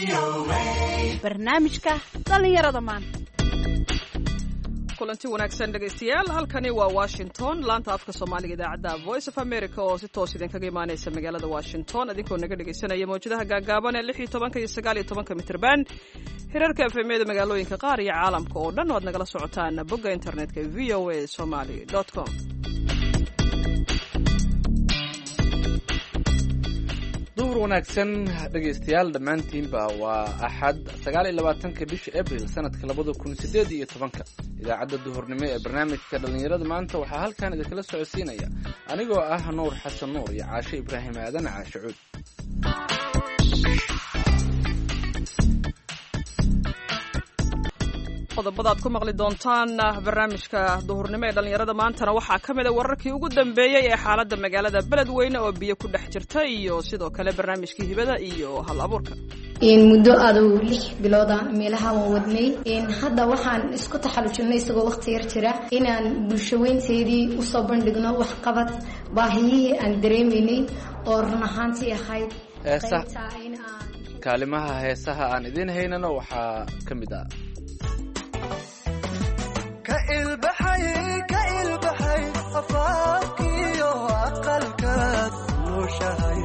barnaamijka dhalinyarada maanta. kulanti wanaagsan dhegaystayaal, halkani waa Washington, laanta afka Soomaaliga idaacadda Voice of America oo si toos idinkaga imaanaysa magaalada Washington, adinkoo naga dhagaysanaya mawjadaha gaagaaban ee 16 iyo 19 mitir band, hirarka FM-da magaalooyinka qaar iyo caalamka oo dhan oo aad nagala socotaan bogga internetka voasomali.com. duhur wanaagsan dhegaystayaal dhammaantiinba waa axad 29 bisha Abriil sanadka 2018. idaacadda duhurnimo ee barnaamijka dhalinyarada maanta waxaa halkan idinkala socodsiinaya anigoo ah Nuur Xasan Nuur iyo Caashe Ibraahim Aadan Caashe Cuud. qodobada aad ku maqli doontaan barnaamijka duhurnimo ee dhalinyarada maantana waxaa ka mid ah wararkii ugu dambeeyay ee xaaladda magaalada Beledweyne oo biyo ku dhex jirta iyo sidoo kale barnaamijkii hibada iyo hal abuurka. muddo aad 6 bilood meelaha waan wadnay hadda waxaan isku taxalujinay isagoo waqti yar jira inaan bulshaweynteedii u soo bandhigno wax qabad baahiyihii aan dareemeynay oo run ahaantii ahayd kaalimaha heesaha aan idin haynano waxaa ka mid ah كإلبحي أفاقي وأقلكت نوشهي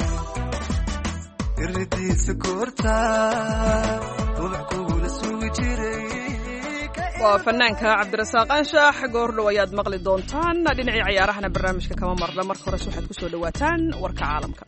إردي سكورتا ومحكول سوجري وفنانك عبد الرزاق أنشاح goordhow ayaad maqli doontaan dhinacii ciyaarahana barnaamijka kama marna marka hore waxaad ku soo dhawaataan warka caalamka.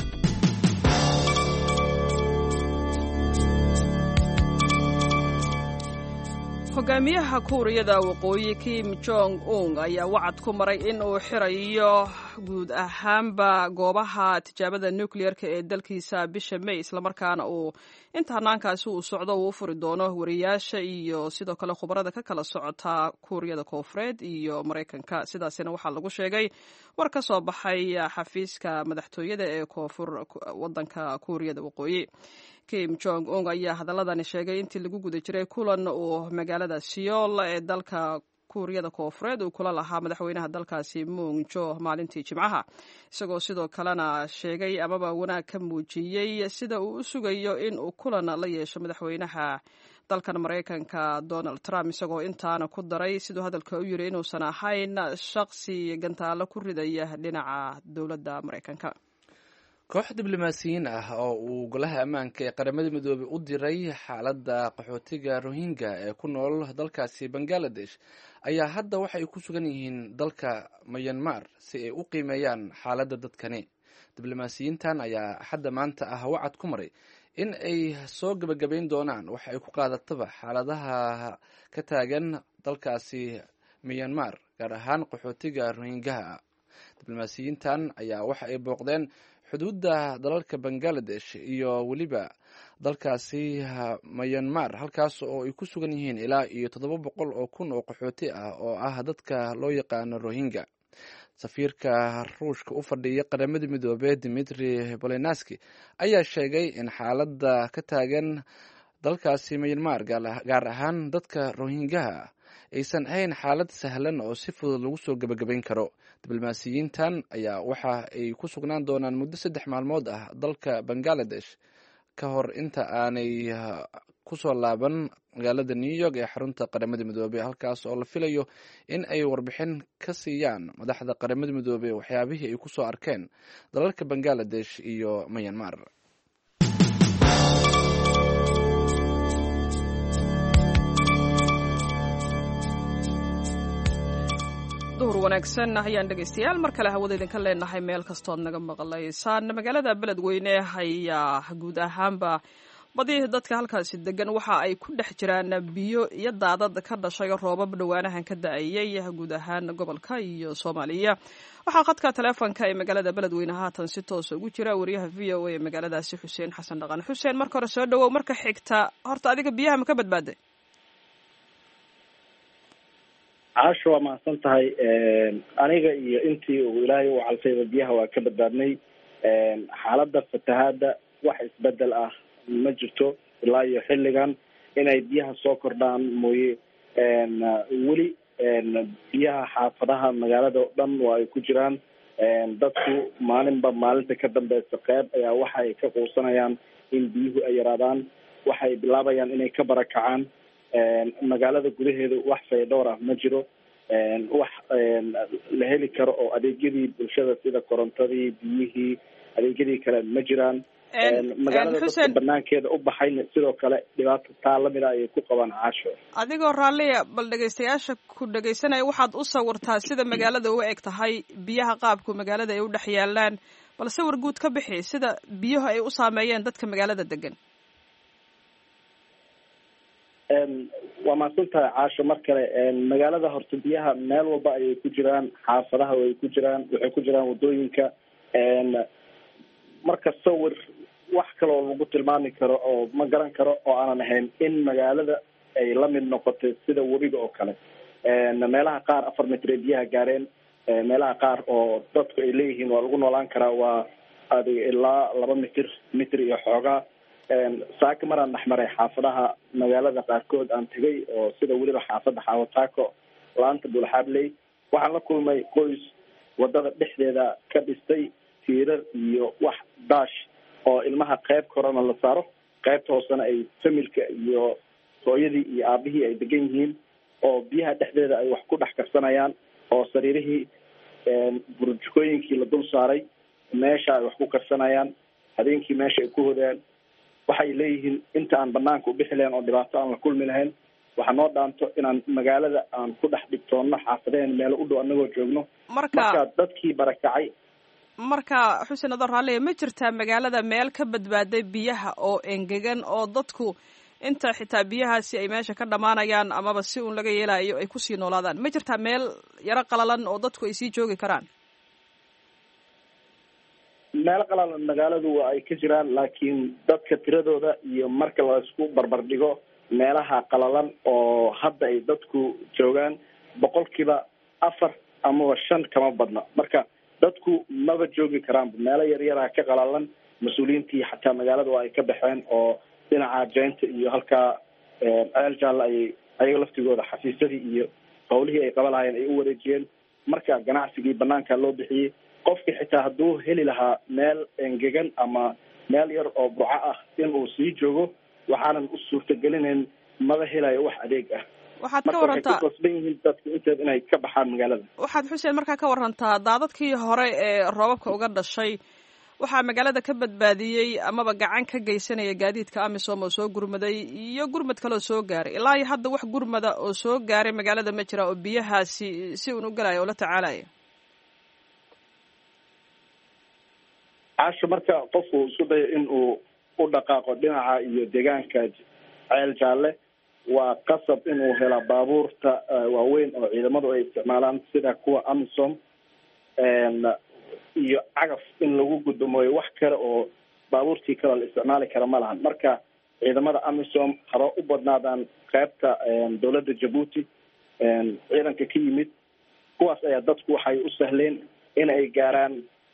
hogaamiyaha Kuuriyada Waqooyi Kim Jong Un ayaa wacad ku maray in uu xirayo guud ahaanba goobaha tijaabada nuclear-ka ee dalkiisa bisha May, isla markaana uu inta hanaankaasi uu socdo uu furi doono wariyaasha iyo sidoo kale khubarada ka kala socota Kuuriyada Koonfureed iyo Mareykanka. sidaasina waxaa lagu sheegay war ka soo baxay xafiiska madaxtooyada ee koonfur wadanka Kuuriyada Waqooyi. Kim Jong Un ayaa hadaladani sheegay intii lagu guda jiray kulan uu magaalada Seoul ee dalka Kuuriyada Koonfureed uu kula lahaa madaxweynaha dalkaasi Moon Jae maalintii Jimcaha, isagoo sidoo kalena sheegay amaba wanaag ka muujiyay sida uu u sugayo in uu kulan la yeesho madaxweynaha dalkan Mareykanka Donald Trump, isagoo intaana ku daray sidoo hadalka u yiri inuusan ahayn shakhsi gantaalo ku ridaya dhinaca dowladda Mareykanka. koox diblomaasiyiin ah oo uu golaha ammaanka ee qaramada midoobay u diray xaaladda qaxootiga Rohingya ee ku nool dalkaasi Bangladesh ayaa hadda waxa ay ku sugan yihiin dalka Myanmar si ay u qiimeeyaan xaaladda dadkani. diblomaasiyiintan ayaa hadda maanta ah wacad ku maray in ay soo gabagabayn doonaan waxa ay ku qaadataba xaaladaha ka taagan dalkaasi Myanmar, gaar ahaan qaxootiga Rohingya. diblomaasiyiintan ayaa waxa ay booqdeen xuduudda dalalka Bangladesh iyo weliba dalkaasi Myanmar, halkaas oo ay ku sugan yihiin ilaa iyo 700 oo kun oo qaxooti ah oo ah dadka loo yaqaano Rohingya. safiirka Ruushka u fadhiya qaramada midoobay Dmitry Polyansky ayaa sheegay in xaaladda ka taagan dalkaasi Myanmar, gaar ahaan dadka Rohingya, aysan ahayn xaalad sahlan oo si fudud lagu soo gabagabayn karo. diblomaasiyiintan ayaa waxa ay ku sugnaan doonaan muddo 3 maalmood ah dalka Bangladesh ka hor inta aanay ku soo laaban magaalada New York ee xarunta qaramada midoobay, halkaas oo la filayo in ay warbixin ka siiyaan madaxda qaramada midoobay waxyaabihii ay ku soo arkeen dalalka Bangladesh iyo Myanmar. duhur wanaagsan ayaan dhegaystayaal mar kale hawada idinka leenahay meel kastoo aad naga maqlaysaan. magaalada Beledweyne ayaa guud ahaanba badi dadka halkaasi degan waxa ay ku dhex jiraan biyo iyo daadad ka dhashay roobab dhawaanahan ka da'ayay guud ahaan gobolka iyo Soomaaliya. waxaa khadka telefoonka ee magaalada Beledweyne haatan si toos ugu jira wariyaha VOA ee magaaladaasi Xuseen Xasan Dhaqan. Xuseen, marka hore soo dhawow. marka xigta horta adiga biyaha ma ka badbaaday? caasho waa mahadsan tahay. aniga iyo intii uu ilaahay u calfayba biyaha waa ka badbaadnay. xaaladda fatahaadda wax isbedel ah ma jirto ilaa iyo xilligan inay biyaha soo kordhaan mooye. weli biyaha xaafadaha magaalada oo dhan waa ay ku jiraan. dadku maalinba maalinta ka dambeysa qeyb ayaa waxa ay ka quusanayaan in biyuhu ay yaraadaan. waxay bilaabayaan inay ka barakacaan. Magaalada gudaheeda wax fayadhowr ah ma jiro, wax la heli karo oo adeegyadii bulshada sida korontadii, biyihii, adeegyadii kale ma jiraan. Magaalada dadka banaankeeda u baxayna sidoo kale dhibaato taa lamid ah ayay ku qabaan caasho. adigoo raalliya bal dhegaystayaasha ku dhegaysanaya waxaad u sawirtaa sida magaalada u eg tahay, biyaha qaabku magaalada ay u dhex yaalaan, bal sawir guud ka bixi sida biyuhu ay u saameeyeen dadka magaalada degan. waa mahadsantahay caasho. mar kale magaalada horta biyaha meel walba ayay ku jiraan, xaafadaha way ku jiraan, waxay ku jiraan wadooyinka. marka sawir wax kaloo lagu tilmaami karo oo ma garan karo oo aanan ahayn in magaalada ay la mid noqotay sida webiga oo kale. meelaha qaar 4 mitir biyaha gaareen, meelaha qaar oo dadku ay leeyihiin waa lagu noolaan karaa waa ilaa 2 mitir iyo xoogaa. saaka maraan dhexmaray xaafadaha magaalada qaarkood aan tegay oo sida weliba xaafada Xawataako, laanta Bulxaadley, waxaan la kulmay qoys wadada dhexdeeda ka dhistay tiirar iyo wax daash oo ilmaha qayb korona la saaro, qaybta hoosena ay familka iyo hooyadii iyo aabihii ay degan yihiin, oo biyaha dhexdeeda ay wax ku dhex karsanayaan, oo sariirihii burjukooyinkii la dul saaray meesha ay wax ku karsanayaan, habeenkii meesha ay ku hodaan. waxay leeyihiin inta aan banaanka u bixi lahayn oo dhibaato aan la kulmi lahayn, waxa noo dhaanto inaan magaalada aan ku dhex dhigtoonno xaafadeen meelo u dhow anagoo joogno. marka dadkii barakacay. marka xuseen adoo raalliya, ma jirtaa magaalada meel ka badbaaday biyaha oo engegan oo dadku inta xitaa biyahaasi ay meesha ka dhamaanayaan amaba si uun laga yeelayo ay kusii noolaadaan, ma jirtaa meel yaro qalalan oo dadku ay sii joogi karaan? meelo qalalan magaaladu waa ay ka jiraan, laakiin dadka tiradooda iyo marka la isku barbar dhigo meelaha qalalan oo hadda ay dadku joogaan 4% amaba 5 kama badna. marka dadku maba joogi karaan meelo yaryara ka qalalan. mas-uuliyiintii xataa magaalada waa ay ka baxeen oo dhinaca jeynta iyo halkaa ceel jaalla ay ayaga laftigooda xafiisyadii iyo howlihii ay qaban lahaayeen ay u wareejiyeen. marka ganacsigii banaanka loo bixiyey. qofki xitaa hadduu heli lahaa meel engegan ama meel yar oo burco ah inuu sii joogo, waxaanan u suurtagelinayn, maba helayo wax adeeg ah. waxaad ka warantaa waxay ku qasban yihiin dadku inteed inay ka baxaan magaalada. waxaad xuseen markaa ka warantaa daadadkii hore ee roobabka uga dhashay, waxaa magaalada ka badbaadiyey amaba gacan ka geysanaya gaadiidka amisom oo soo gurmaday iyo gurmad kaloo soo gaaray. ilaa iyo hadda wax gurmada oo soo gaaray magaalada ma jira oo biyahaasi si uun u galaya oo la tacaalaya? caasho, marka qofku isku dayo in uu u dhaqaaqo dhinaca iyo deegaanka ceel jaalle, waa qasab inuu hela baabuurta waaweyn oo ciidamadu ay isticmaalaan sida kuwa amisom, iyo cagaf in lagu gudoomoyo. wax kale oo baabuurtii kale la isticmaali kara ma lahan. marka ciidamada amisom haba u badnaadaan qaybta dowladda Djibouti, ciidanka ka yimid, kuwaas ayaa dadku waxay u sahleen in ay gaaraan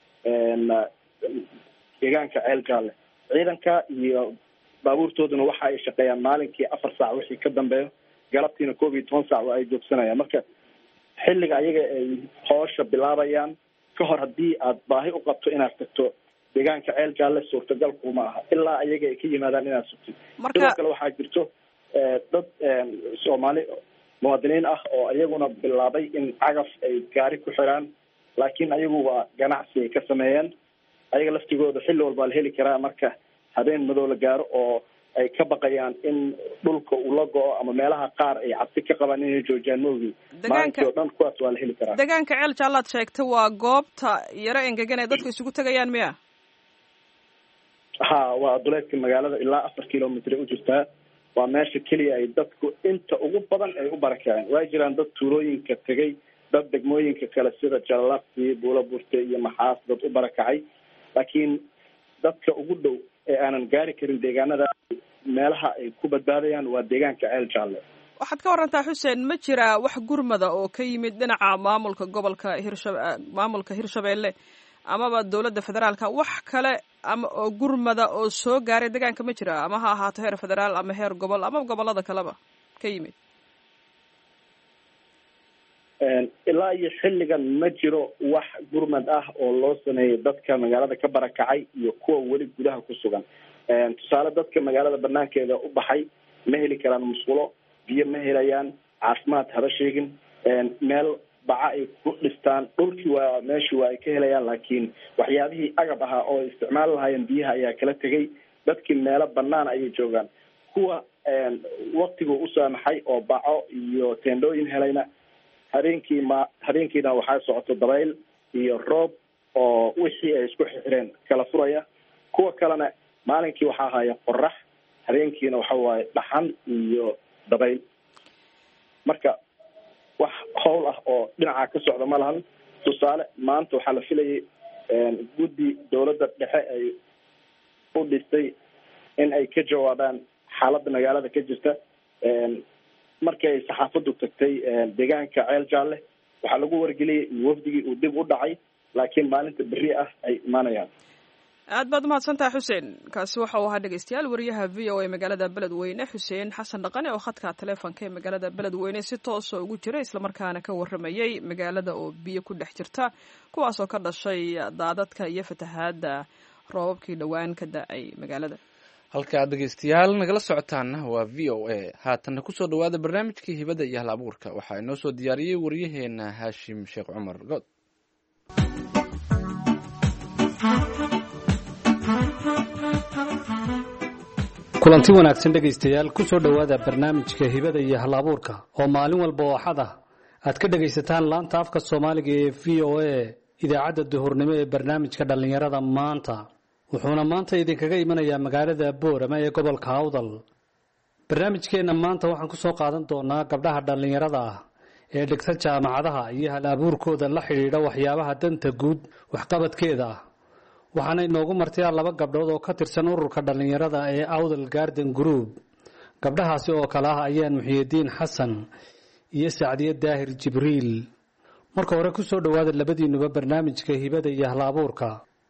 deegaanka ceel jaalle. ciidanka iyo baabuurtooduna waxa ay shaqeeyaan maalinkii 4 saac wixii ka dambeeyo, galabtiina 12 saac waa ay joogsanayaan. marka xilliga ayaga ay hoosha bilaabayaan ka hor haddii aad baahi u qabto inaad tagto deegaanka ceel jaalle suurtagal kuma aha ilaa ayaga ay ka yimaadaan inaad sugtid. sidoo kale waxaa jirto dad Soomaali muwaadiniin ah oo iyaguna bilaabay in cagaf ay gaari ku xiraan, laakiin ayagu waa ganacsi ay ka sameeyeen. ayaga laftigooda xilli walba la heli karaa. marka habeen madow la gaaro oo ay ka baqayaan in dhulka uu la go-o ama meelaha qaar ay cabsi ka qabaan inay joojiyaan moogi. maalintii oo dhan kuwaas waa la heli karaa. deegaanka ceel jaallaad sheegtay waa goobta yaro engegan ee dadku isugu tegayaan miya? ha, waa duleedka magaalada ilaa 4 kilomitir u jirtaa. waa meesha keliya ay dadku inta ugu badan ay u barakaceen. waa jiraan dad tuulooyinka tegay, dad degmooyinka kale sida Jallaqsi, Buulaburte iyo Maxaas dad u barakacay, laakiin dadka ugu dhow ee aanan gaari karin deegaanada meelaha ay ku badbaadayaan waa deegaanka ceel jaalle. waxaad ka warantaa xuseen, ma jira wax gurmada oo ka yimid dhinaca maamulka gobolka maamulka Hirshabeelle amaba dowladda federaalka, wax kale ama oo gurmada oo soo gaaray deegaanka ma jira, ama ha ahaato heer federaal ama heer gobol ama gobolada kaleba ka yimid? ilaa iyo xilligan ma jiro wax gurmad ah oo loo sameeyay dadka magaalada ka barakacay iyo kuwa weli gudaha ku sugan. Tusaale, dadka magaalada banaankeeda u baxay ma heli karaan musqulo, biyo ma helayaan, caafimaad haba sheegin, meel baca ay ku dhistaan, dhulkii waa meeshii waa ay ka helayaan, laakiin waxyaabihii agab ahaa oo ay isticmaali lahaayeen biyaha ayaa kala tegay. dadkii meelo banaan ayay joogaan. kuwa waqtigu u saamaxay oo baco iyo teendooyin helayna habeenkiina waxaa socoto dabayl iyo roob oo wixii ay isku xireen kala furaya. kuwa kalena maalinkii waxaa haya qorax, habeenkiina waxa waaye dhaxan iyo dabayl. marka wax howl ah oo dhinaca ka socda ma lahan. tusaale, maanta waxaa la filayay guddi dowladda dhexe ay u dhistay in ay ka jawaabaan xaaladda magaalada ka jirta. markii ay saxaafadu tagtay deegaanka Ceel Jaalle waxaa lagu wargeliyay in wafdigii uu dib u dhacay, laakiin maalinta berri ah ay imaanayaan. aad baad umahadsantahay xuseen. kaasi waxa uu ahaa dhegeystayaal wariyaha VOA magaalada Beledweyne Xuseen Xasan Dhaqane oo khadka taleefanka ee magaalada Beledweyne si toos ah ugu jira, isla markaana ka waramayay magaalada oo biyo ku dhex jirta, kuwaas oo ka dhashay daadadka iyo fatahaada roobabkii dhawaan ka da'ay magaalada. halka dhegeystayaal nagala socotaana waa VOA. haatanna kusoo dhawaada barnaamijkii hibada iyo hal abuurka. waxaa inoo soo diyaariyey wariyaheena Haashim Sheekh Cumar Good. kulanti wanaagsan dhegaystayaal, kusoo dhowaada barnaamijka hibada iyo hal abuurka oo maalin walba oo axad ah aad ka dhegaysataan laanta afka Soomaaliga ee VOA idaacadda duhurnimo ee barnaamijka dhalinyarada maanta. wuxuuna maanta idinkaga imanayaa magaalada Boorama ee gobolka Awdal. barnaamijkeena maanta waxaan ku soo qaadan doonaa gabdhaha dhalinyarada ah ee dhigta jaamacadaha iyo hal abuurkooda la xiriira waxyaabaha danta guud waxqabadkeeda ah. waxaana inoogu martay laba gabdhood oo ka tirsan ururka dhalinyarada ee Awdal Garden Group. gabdhahaasi oo kala ah ayaan Muxyidiin Xasan iyo Saacadiye Daahir Jibriil. marka hore ku soo dhawaada labadiinuba barnaamijka hibada iyo hal abuurka.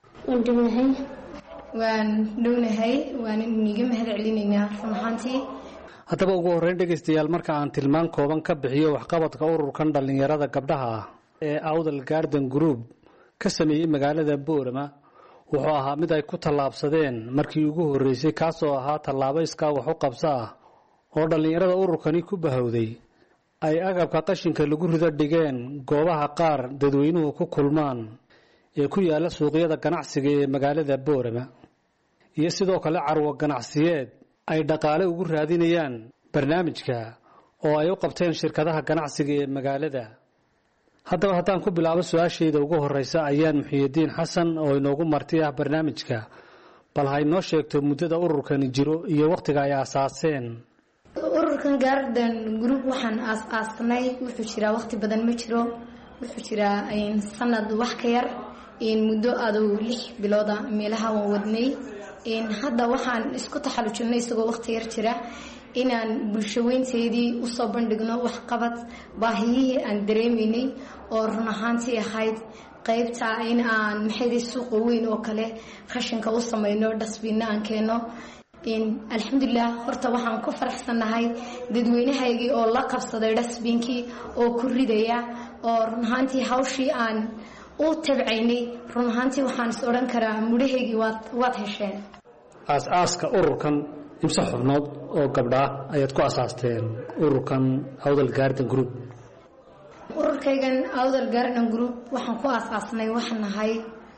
waan dhownahay, waan iniga mahad celinaynaa run ahaantii. haddaba ugu horreyn dhegaystayaal, marka aan tilmaan kooban ka bixiyo waxqabadka ururkan dhalinyarada gabdhaha ah ee Awdal Garden Group ka sameeyey magaalada Boorama, wuxuu ahaa mid ay ku tallaabsadeen markii ugu horreysay, kaasoo ahaa tallaabo iskaa wax u qabso ah oo dhalinyarada ururkani ku bahowday ay agabka qashinka lagu rido dhigeen goobaha qaar dadweynuhu ku kulmaan ee ku yaala suuqyada ganacsiga ee magaalada Boorama, iyo sidoo kale carwo ganacsiyeed ay dhaqaale ugu raadinayaan barnaamijka oo ay u qabteen shirkadaha ganacsiga ee magaalada. haddaba haddaan ku bilaabo su-aashayda ugu horreysa, ayaan Muxyidiin Xasan oo inoogu marti ah barnaamijka, bal ha inoo sheegto muddada ururkani jiro iyo waqtiga ay aasaaseen. ururkan Garden Group waxaan aasaasnay wuxuu jiraa waqti badan ma jiro, wuxuu jiraa sanad wax ka yar, muddo adow 6 bilood meelaha waan wadnay. hadda waxaan isku taxalujinay isagoo waqti yar jira inaan bulshaweynteedii u soo bandhigno waxqabad baahiyihii aan dareemaynay oo run ahaantii ahayd qaybta in aan suuqa weyn oo kale qashinka u samayno, dhasbiina aan keeno. alxamdulilah, horta waxaan ku faraxsanahay dadweynahaygii oo la qabsaday dhasbiinkii oo ku ridaya, oo run ahaantii hawshii aan u tabcaynay run ahaantii waxaan is odhan karaa mudhahaygii waad hesheen. aas-aaska ururkan imse xubnood oo gabdhaa ayaad ku asaasteen ururkan Awdal Garden Group? ururkaygan Awdal Garden Group waxaan ku asaasnay, waxaan nahay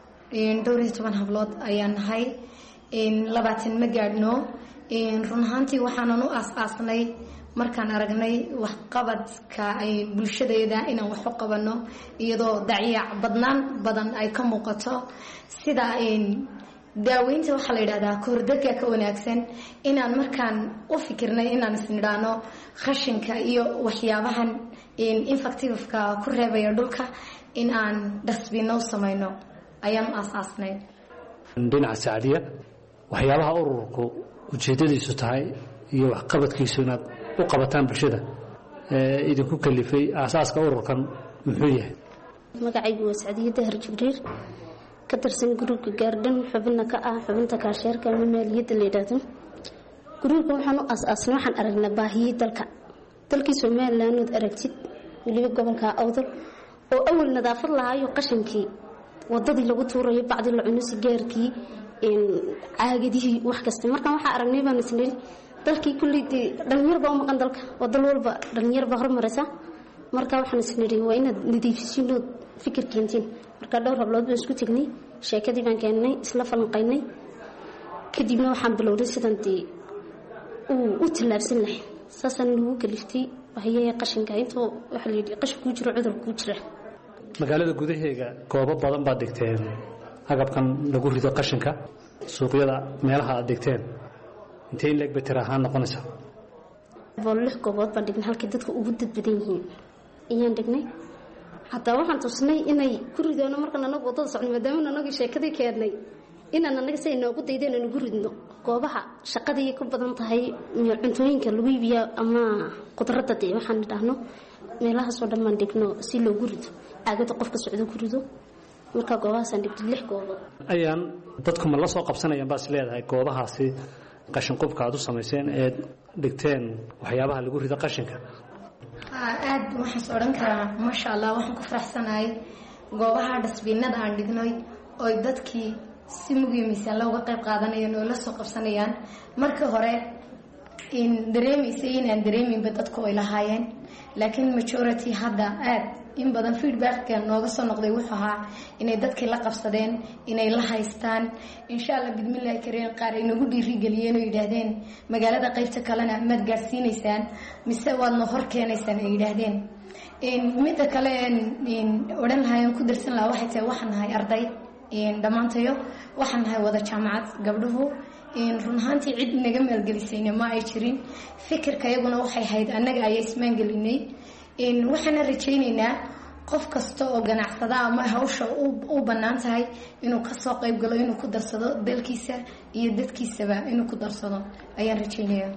12 hablood ayaan nahay, 20 ma gaadhno. run ahaantii waxaanan u asaasnay markaan aragnay waxqabadka ay bulshadeeda inaan wax u qabano, iyadoo dacyac badan ay ka muuqato, sida daaweynta waxaa la yidhahdaa kahordega ka wanaagsan. inaan markaan u fikirnay inaan isnidhaano qashinka iyo waxyaabahan infectiveka ku reebaya dhulka in aan dhasbiino u samayno ayaan u asaasnay. dhinaca Saacadiya, waxyaabaha ururku ujeedadiisu tahay iyo waxqabadkiisu inaad u qabataan bulshada idinku kalifay aasaaska ururkan muxuu yahay? magacaygu waa Saacadiye Daahir Jibriil, ka tirsan gruupka Garden, xubinna ka ah xubinta kaasheerka ama maaliyadda la yidhaahdo. gruupka waxaan u asaasnay, waxaan aragnay baahiyii dalkii Somaliland ood aragtid weliba gobolka awdal oo awal nadaafad lahaayo qashinkii wadadii lagu tuurayo bacdi la cuno sigaarkii caagadihii wax kasta markaan waxaa aragnay baan isniri dalkii kulliydii dhalinyar baa u maqan dalka wadal walba dhalinyar baa horumaraysa marka waxaan isniri waa inaad nadiifisiinood fikir keentiin marka dhowr hablood baan isku tegnay sheekadii baan keennay isla falanqaynay kadibna waxaan bilowday sidan dee u tallaabsan lahay saasaan nagu kaliftay waxyaha qashinka intoo waxaa layidhi qashin kuu jiro cudur kuu jira magaalada gudaheega goobo badan baad dhigteen agabkan lagu rido qashinka suuqyada meelaha aad dhigteen intee in leeg bay tira ahaan noqonaysaa 6 goobood baan dhignay halkii dadka ugu dad badan yihiin ayaan dhignay hataa waxaan tusnay inay ku ridoono markaan anagu wadada socno maadaama anagu sheekadii keennay inaan anaga say noogu daydeen nagu ridno goobaha shaqadii ku badan tahay cuntooyinka lagu iibiyo ama qudrada dee waxaan dhahno meelahaas oo dhan baan dhigno si loogu rido caagada qofka socdo ku rido marka goobahaasaan dhigtay 6 goobood ayaan dadku ma la soo qabsanayaan baas leedahay goobahaasi qashin qubka aad u samayseen ee dhigteen waxyaabaha lagu rido qashinka aad waxaan soo oran karaa masha Allah waxaan ku faraxsanahay goobaha dhasbiinada aan dhignay oo dadkii si muhiimsan looga qayb qaadanayaan oo la soo qabsanayaan marka hore in dareemisay inaan dareeminba dadku ay lahaayeen laakiin majority hadda aad in badan feedback-ka nooga soo noqday wuxuu ahaa inay dadkii la qabsadeen inay la haystaan insha Allah bidmillaahi kariim qaar inagu dhiirigeliyeen oo yiraahdeen magaalada qaybta kalena mad gaarsiinaysaan mise waadna hor keenaysaan ay yiraahdeen mid kale oran lahayn ku darsan lahaa waxay tahay waxaan nahay arday dhamaantayo waxaan nahay wada jaamacad gabdhuhu run ahaantii cid naga maalgelisayna ma ay jirin fikirka iyaguna waxay ahayd annaga ayay ismaangelinay waxaana rajaynaynaa qof kasta oo ganacsada ama hawsha u bannaan tahay inuu ka soo qayb galo inuu ku darsado dalkiisa iyo dadkiisaba inuu ku darsado ayaan rajaynayaa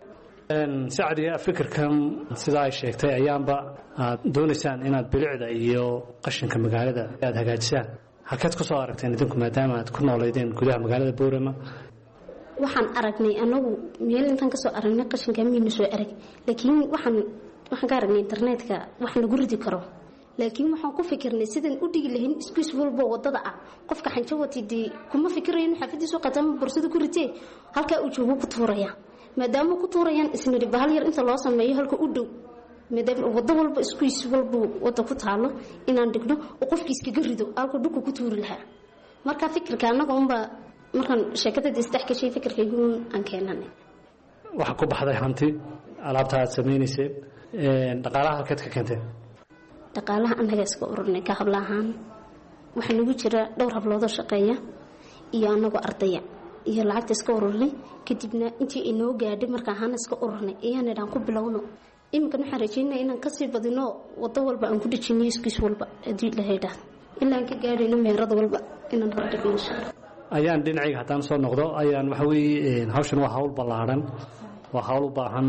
sacadiya fikirkan sida ay sheegtay ayaanba aad doonaysaan inaad bilicda iyo qashinka magaalada aad hagaajisaan halkeed ku soo aragteen idinku maadaama aad ku nooleydeen gudaha magaalada Boorama waxaan aragnay anagu meel intaan ka soo aragnay qashinka miina soo arag laakiin waxaan ka aragnay internetka wax lagu ridi karo laakiin waxaan ku fikirnay sidaan u dhigi lahayn iskuis walba wadada ah qofka xanjo watidii kuma fikirayn xafadiisu qadam bursada ku ritay halka uu joogo ku tuuraya maadaama ku tuurayaan isniri bahal yar inta loo sameeyo halka u dhow maadaama wada walba iskuis walba wada ku taalo inaan dhigno oo qofkiis kaga rido halka dhulka ku tuuri lahaa marka fikirka anaga unba markaan sheekada isdhex gashay fikirkaygu aan keenanay waxa ku baxday hanti alaabta aad sameynaysa dhaqaalaha halkeed ka keentay dhaqaalaha anaga iska ururnay ka hablahaan waxa nagu jira dhowr hablood oo shaqeeya iyo anagu ardaya iyo lacagta iska ururnay kadibna intii inoo gaadhay markaan ahaan iska ururnay ayaan idhaan ku bilowno iminkan waxaan rajaynaa inaan kasii badino wado walba aan ku dhejinay iskiis walba haddii la haydhaa ilaa aan ka gaadhayno meerad walba inaan hordhigno insha Allah ayaan dhinacayga haddaan soo noqdo ayaan waxa weeye hawshan waa hawl ballaaran waa hawl u baahan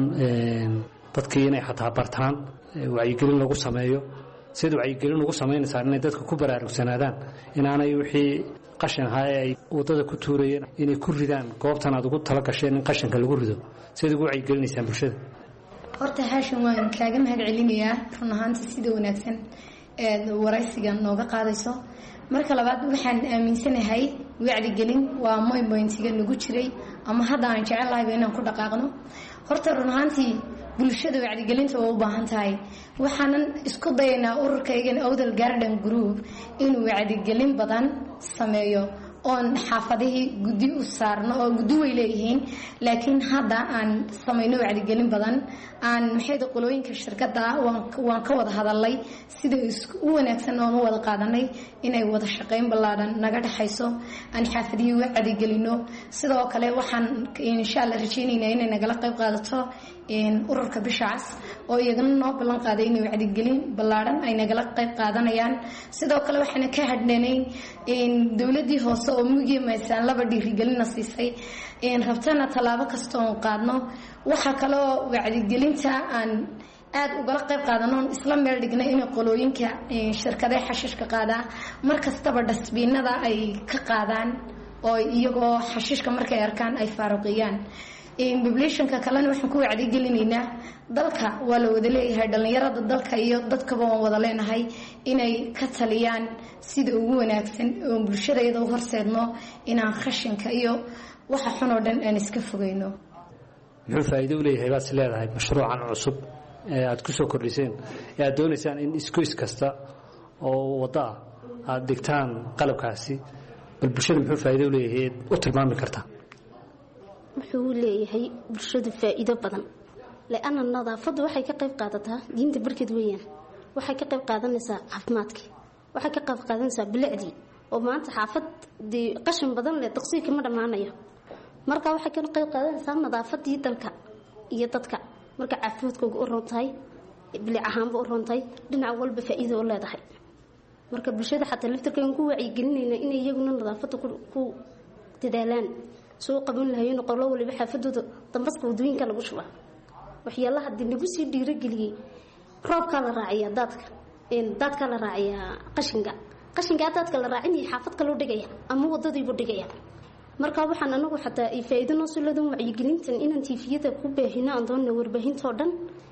dadkii inay xataa bartaan wacyigelin lagu sameeyo sida wacyigelin ugu samaynaysaa inay dadka ku baraarugsanaadaan inaanay wixii qashin ahaa ee ay wadada ku tuurayeen inay ku ridaan goobtan aad ugu tala gasheen in qashinka lagu rido sida ugu wacyigelinaysaan bulshada horta haashin waan kaaga mahad celinayaa run ahaantii sida wanaagsan waraysigan nooga qaadayso marka labaad waxaan aaminsanahay wacyigelin waa moymoyntiga nagu jiray ama hadda aan jecelahay inaan ku dhaqaaqno horta run ahaantii bulshada wacyigelinta waa u baahan tahay waxaanan isku dayaynaa ururkaygan Awdal Garden Group inuu wacyigelin badan sameeyo oon xaafadihii guddi u saarno oo guddi way leeyihiin laakiin hadda aan samayno wacyigelin badan aan maxayda qolooyinka shirkadda waan ka wada hadalay sida u wanaagsan oo wada qaadanay inay wada shaqayn ballaaran naga dhaxayso aan xaafadihii wacyigelino sidoo kale waxaan insha Allah rajaynaynaa inay nagala qayb qaadato ururka Bishaas oo iyagana noo ballan qaaday inay wacyigelin ballaaran ay nagala qayb qaadanayaan sidoo kale waxaan ka hadhnaynay dawladii hoose oo muhiimaysan laba dhiirigelin siisay rabtana talaabo kasta oo qaadno waxa kale oo wacyigelinta aan aad uga qayb qaadano isla meel dhignay in qolooyinka shirkadaha xashiishka qaada markastaba dhasbiinada ay ka qaadaan oo iyagoo xashiishka markay arkaan ay faaruqiyaan populationka kalena waxaan ku wacdigelinaynaa dalka waa la wada leeyahay dhalinyarada dalka iyo dadkaba waan wada leenahay inay ka taliyaan sida ugu wanaagsan oo bulshadayada u horseedno inaan khashinka iyo waxa xun oo dhan aan iska fogeyno. muxuu faa'iido u leeyahay baad leedahay mashruucan cusub ee aad ku soo kordhiseen ee aad doonaysaan in isgoys kasta oo wada aad dhigtaan qalabkaasi bal bulshada muxuu faa'iido u leeyahay u tilmaami kartaa? wuxuu leeyahay bulshada faa'iido badan لأن النظافة waxay ka qayb qaadataa diinta barkeed weeyaan waxay ka qayb qaadanaysaa caafimaadka waxay ka qayb qaadanaysaa bilicdi oo maanta xaafad qashin badan leh taqsiirka ma dhamaanayo marka waxay ka qayb qaadanaysaa nadaafadii dalka iyo dadka marka caafimaadkooda u roontahay bilic ahaanba u roontahay dhinac walba faa'iido u leedahay marka bulshada xataa laftirkan ku wacyigelinayna inay iyaguna nadaafada ku dadaalaan soo qaban lahayn qolo waliba xaafadooda dambaska wadooyinka lagu shubaa waxyaalaha dib lagu sii dhiirigeliyay roobka la raaciya dadka la raaciya qashinka dadka la raacin xaafad kale u dhigaya ama wadadiiba dhigaya marka waxaan anagu xataa ay faa'iido noo soo leedahay wacyigelintan inaan tiifiyada ku baahina aan doonno warbaahinta oo dhan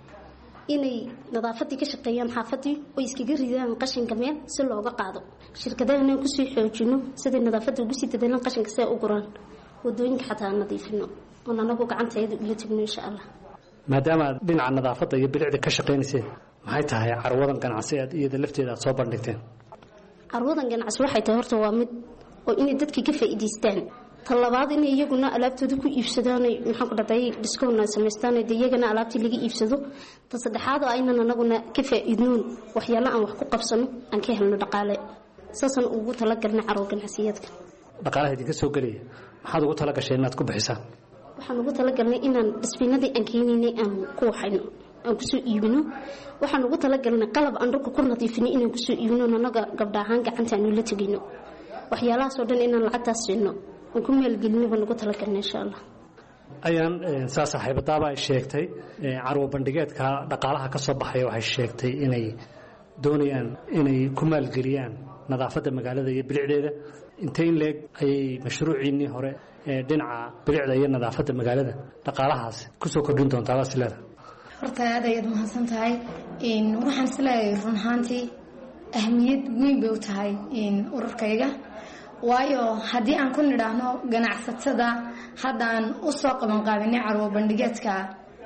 inay nadaafadii ka shaqeeyaan xaafadii oo iskaga ridaan qashinka meel si looga qaado shirkadahana ku sii xoojino sida nadaafada ugu sii dadaalan qashinka si ay u guraan wadooyinka xataa nadiifino oo anagu gacanteeda ula tagno insha Allah maadaama dhinaca nadaafadda iyo bilicda ka shaqeynayseen maxay tahay carwadan ganacsi aad iyada lafteeda aad soo bandhigteen? carwadan ganacsi waxay tahay horta waa mid oo inay dadka ka faa'iideystaan talabaad in iyaguna alaabtooda ku iibsadaan maxaan ku dhaday discount sameystaan iyagana alaabtii laga iibsado ta saddexaad oo aynan anaguna ka faa'iidnoon waxyaalaha aan wax ku qabsano aan ka helno dhaqaale saasan ugu tala galnay carwo ganacsiyadka. dhaqaalaha idinka soo galaya maxaad ugu tala gasheen inaad ku bixisaan? waxaan ugu tala galnay inaan dhisbiinadii aan keenaynay aan ku waxayno aan ku soo iibino waxaan ugu tala galnay qalab aan dhulka ku nadiifino inaan ku soo iibino anaga gabdha ahaan gacanta aan la tagino waxyaalahaas oo dhan inaan lacagtaas siino aan ku maalgelino baan ugu tala galnay insha Allah. ayaan saa saaxiibadaaba ay sheegtay carwo bandhigeedka dhaqaalaha ka soo baxay waxay sheegtay inay doonayaan inay ku maalgeliyaan nadaafadda magaalada iyo bilicdeeda intee in leeg ayay mashruuciinii hore dhinaca bilicda iyo nadaafadda magaalada dhaqaalahaas ku soo kordhin doontaa baa sileeda? horta aad ayaad mahadsan tahay waxaan isleeyahay run ahaantii ahmiyad weyn bay u tahay ururkayga waayo haddii aan ku nidhaahno ganacsatada haddaan u soo qaban qaabinay carwo bandhigeedka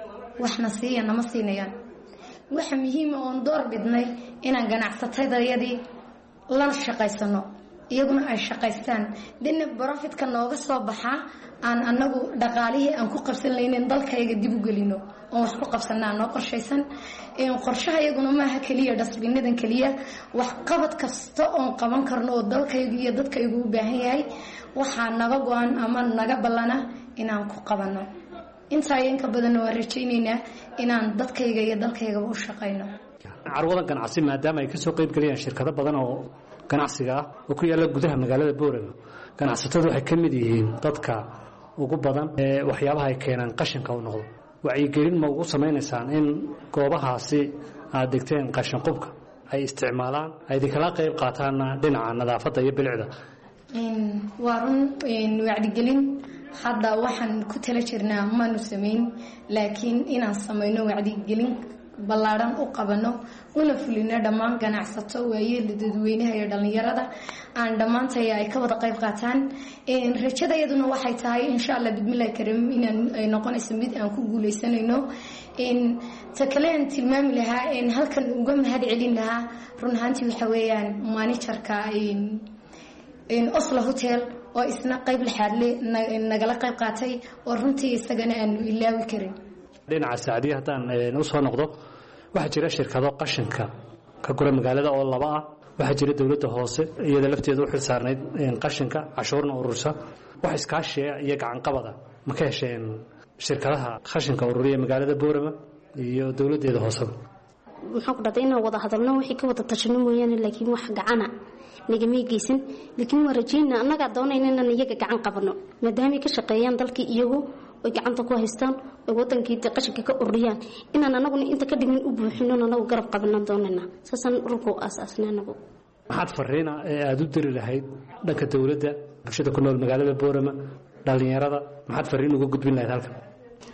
waxna siiya nama siinayaan waxa muhiima oon door bidnay inaan ganacsatadayadii la shaqaysano iyaguna ay shaqaystaan dina profitka nooga soo baxa aan anagu dhaqaalihii aan ku qabsan lahayn dalkayga dib u gelino oo wax ku qabsanaa noo qorshaysan qorshaha iyaguna maaha kaliya dhasbinadan kaliya wax qabad kasta oon qaban karno oo dalkayga iyo dadkaygu u baahan yahay waxaa naga go-an ama naga ballana inaan ku qabano intaa iyo inka badanna waan rajaynaynaa inaan dadkayga iyo dalkaygaba u shaqayno. carwadan ganacsi maadaama ay ka soo qayb galayaan shirkado badan oo ganacsiga ah oo ku yaala gudaha magaalada Boorama ganacsatadu waxay ka mid yihiin dadka ugu badan ee waxyaabaha ay keenaan qashinka u noqdo wacyigelin ma ugu sameynaysaan in goobahaasi aad dhigteen qashin qubka ay isticmaalaan ay kala qayb qaataan dhinaca nadaafadda iyo bilicda? waa run wacyigelin hadda waxaan ku tala jirnaa maanu sameyn laakiin inaan sameyno wacyigelin ballaaran u qabano una fulino dhammaan ganacsato waayeelka dadweynaha iyo dhalinyarada aan dhammaantay ay ka wada qayb qaataan rajadayaduna waxay tahay insha Allah bismillaah kareem inaan ay noqonayso mid aan ku guuleysanayno takalean tilmaami lahaa halkan uga mahad celin lahaa run ahaantii waxa weeyaan managerka Oslo Hotel oo isna qayb laxaadle nagala qayb qaatay oo runtii isagana aan ilaawi karin. dhinaca saacadiya haddaan u soo noqdo waxaa jira shirkado qashinka ka gura magaalada oo laba ah waxaa jira dawladda hoose iyada lafteedu u xilsaarnayd qashinka cashuurna urursa wax iskaashiya iyo gacan qabada ma ka hesheen shirkadaha qashinka ururiya magaalada Boorama iyo dawladeeda hoose? waxaan ku dhaday inaan wada hadalno wixii ka wada tashano mooyaane laakiin wax gacana nagama geysan laakiin waan rajaynaa annaga doonayna inaan iyaga gacan qabano maadaama ka shaqeeyaan dalkii iyagu oo gacanta ku haystaan oo wadankii qashinka ka ururiyaan inaan anaguna inta ka dhimin u buuxino anagu garab qabanan doonayna saasan ururku asaasnaa anagu. maxaad fariina aad u diri lahayd dhanka dawladda bulshada ku nool magaalada Boorama dhalinyarada maxaad fariin uga gudbin lahayd halkan?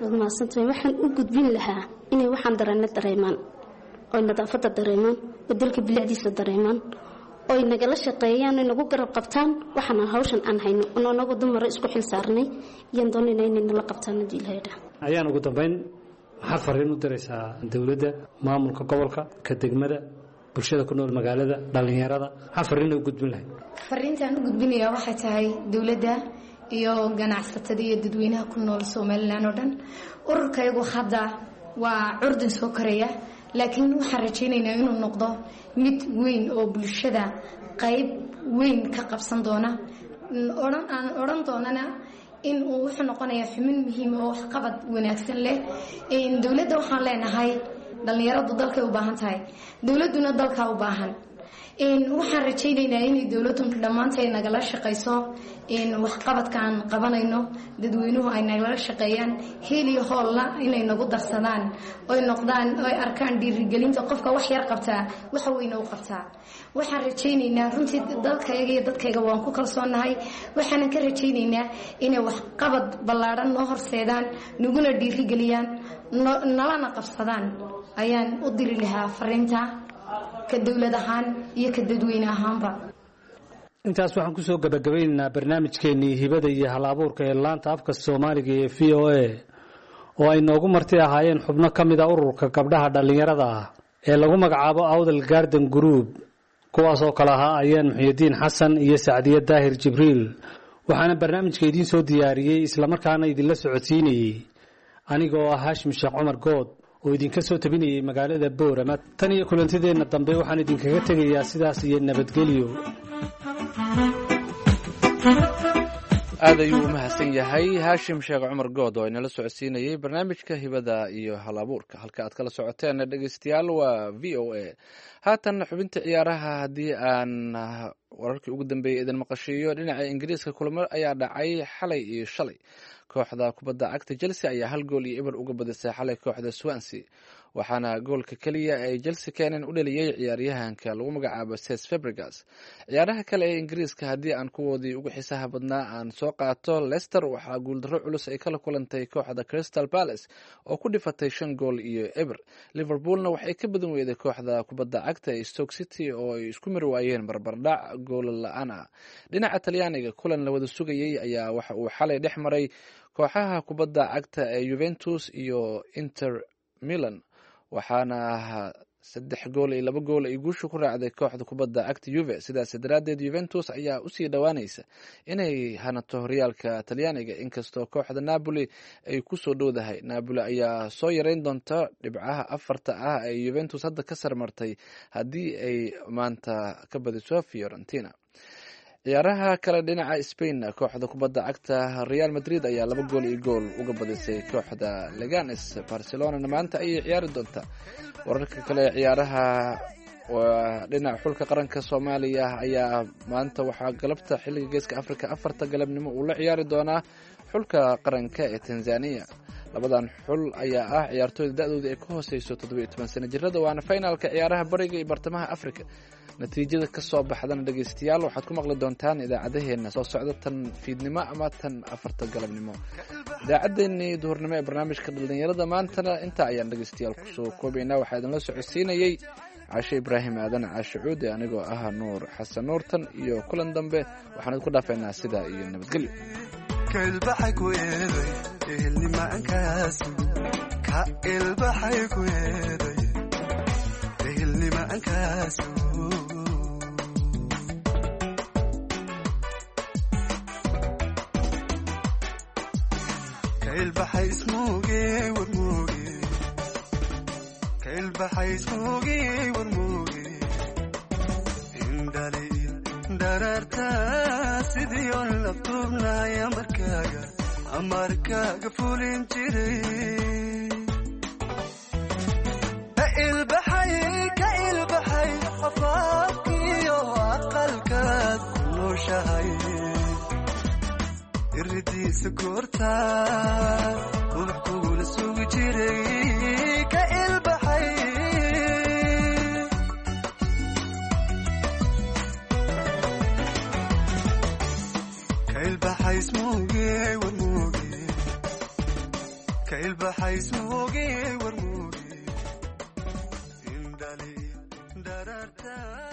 waad mahadsantahay. waxaan u gudbin lahaa inay waxaan dareeno dareemaan oo nadaafadda dareemaan oo dalka bilicdiisa dareemaan oo nagala shaqeeyaan oo nagu garab qabtaan waxaan hawshan aan hayno oo anagu dumar isku xil saarnay iyaan doonayna inay nala qabtaan hadii la yiraahdo. ayaan ugu dambeyn maxaa fariin u diraysaa dawladda, maamulka gobolka, ka degmada, bulshada ku nool magaalada, dhalinyarada? maxaa fariin u gudbin lahayd? fariintaan u gudbinayaa waxay tahay dawladda iyo ganacsatada iyo dadweynaha ku nool Soomaaliland oo dhan. ururkaygu hadda waa curdin soo koraya, laakiin waxaan rajaynaynaa inuu noqdo mid weyn oo bulshada qayb weyn ka qabsan doona. oran doonana in uu wuxuu noqonayaa xubin muhiim oo waxqabad wanaagsan leh. dawladda waxaan leenahay dhalinyaradu dalkay u baahan tahay, dawladduna dalkaa u baahan. waxaan rajaynaynaa inay dawladdu dhammaantay nagala shaqayso waxqabadkaan qabanayno, dadweynuhu ay nagala shaqeeyaan, heel iyo hoolna inay nagu darsadaan oy noqdaan oy arkaan dhiirigelinta qofka wax yar qabtaa waxa weyna u qabtaa. waxaan rajaynaynaa runtii dalkayga iyo dadkayga waan ku kalsoonahay. waxaanan ka rajaynaynaa inay waxqabad ballaadhan noo horseedaan, naguna dhiirigeliyaan, nalana qabsadaan ayaan u diri lahaa fariinta ka dawlad ahaan iyo ka dadweyne ahaanba. intaas waxaan kusoo gabagabaynaynaa barnaamijkeennii hibada iyo hal-abuurka ee laanta afka soomaaliga ee VOA oo ay noogu marti ahaayeen xubno ka mid a ururka gabdhaha dhallinyarada ah ee lagu magacaabo Awdal Garden Group, kuwaasoo kale ahaa ayaan Muxyidiin Xasan iyo Sacdiye Daahir Jibriil. waxaana barnaamijka idiin soo diyaariyey islamarkaana idinla socodsiinayey anigoo ah Haashim Sheekh Cumar Good oo idinka soo tabinayay magaalada Boorama. tan iyo kulantideenna dambe waxaan idinkaga tegayaa sidaas iyo nabadgelyo. aad ayuu u mahadsan yahay Haashim Sheekh Cumar Good oo inala socodsiinayay barnaamijka hibada iyo hal-abuurka. halka aad kala socoteen dhegeystayaal waa VOA. haatan xubinta ciyaaraha haddii aan wararkii ugu dambeeyay idin maqashiyo. dhinaca Ingiriiska kulamo ayaa dhacay xalay iyo shalay. kooxda kubadda cagta Chelsea ayaa 1-0 uga badisay xalay kooxda Swansea, waxaana goolka kaliya ay Chelsea keeneen u dhaliyay ciyaaryahanka lagu magacaabo Cesc Fabregas. ciyaaraha kale ee Ingiriiska haddii aan kuwoodii ugu xiisaha badnaa aan soo qaato, Leicester waxaa guuldarro culus ay kala kulantay kooxda Crystal Palace oo ku dhifatay 5-0. Liverpoolna waxay ka badan weyday kooxda kubadda cagta ee Stoke City oo ay isku mir waayeen barbardhac gool la'aan ah. dhinaca Talyaaniga kulan la wada sugayay ayaa waxa uu xalay dhex maray kooxaha kubadda cagta ee Juventus iyo Inter Milan, waxaana 3-2 gool ay guusha ku raacday kooxda kubadda cagta Juve. sidaas daraadeed Juventus ayaa usii dhowaanaysa inay hanato horyaalka Talyaaniga, inkastoo kooxda Napoli ay ku soo dhowdahay. Napoli ayaa soo yareyn doonta dhibcaha 4 ah ay Juventus hadda ka sarmartay haddii ay maanta ka badiso Fiorentina. ciyaaraha kale dhinaca Spain, kooxda kubadda cagta Real Madrid ayaa 2-0 uga badisay kooxda Leganes. Barcelona maanta ayay ciyaari doontaa. wararka kale ciyaaraha waa dhinaca xulka qaranka Soomaaliya ayaa maanta waxaa galabta xilliga geeska Afrika 4 galabnimo uu la ciyaari doonaa xulka qaranka ee Tanzania. labadan xul ayaa ah ciyaartooyda da'dooda ay ka hooseyso 17 sano jirada, waana finalka ciyaaraha bariga iyo bartamaha Afrika. natiijada ka soo baxdana dhegeystayaal waxaad ku maqli doontaan idaacadeheena soo socda, tan fiidnimo ama tan 4 galabnimo. idaacadeennii duhurnimo ee barnaamijka dhalinyarada maantana intaa ayaan dhegeystayaal kusoo koobaynaa. waxaa idinla socodsiinayey Caashe Ibraahim Aadan, Caashe Cuude, anigoo ah Nuur Xasan Nuurtan. iyo kulan dambe waxaan idinku dhaafeynaa sidaa iyo nabadgelyo. amarkaaga fulin jiray ka ilbaxay afaafkiyo aqalkaad ku nooshahay iridiisa goorta ruux kugula sugi jiray ka ilbaxay smuugey warmuugey ka ilbaxays mooge war mooge indhali dararta